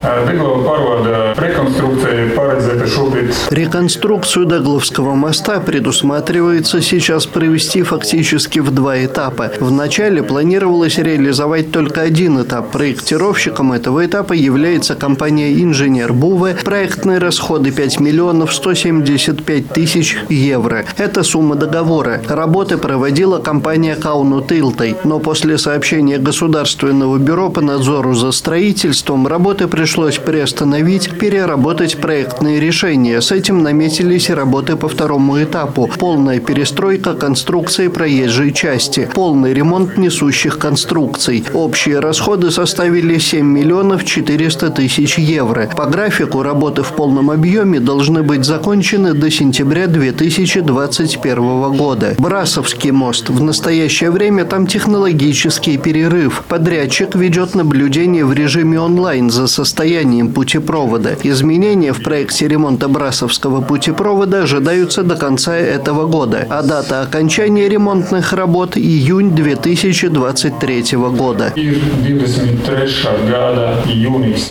Реконструкцию Дегловского моста предусматривается сейчас провести фактически в 2 этапа. Вначале планировалось реализовать только 1 этап. Проектировщиком этого этапа является компания «Инженер Буве». Проектные расходы 5 миллионов 175 тысяч евро. Это сумма договора. Работы проводила компания «Кауну Тилтай». Но после сообщения Государственного бюро по надзору за строительством работы пришлось приостановить, переработать проектные решения. С этим наметились работы по 2 этапу. Полная перестройка конструкции проезжей части. Полный ремонт несущих конструкций. Общие расходы составили 7 миллионов 400 тысяч евро. По графику работы в полном объеме должны быть закончены до сентября 2021 года. Брасовский мост. В настоящее время там технологический перерыв. Подрядчик ведет наблюдение в режиме онлайн за состоянием путепровода. Изменения в проекте ремонта Брасовского путепровода ожидаются до конца этого года, а дата окончания ремонтных работ – июнь 2023 года.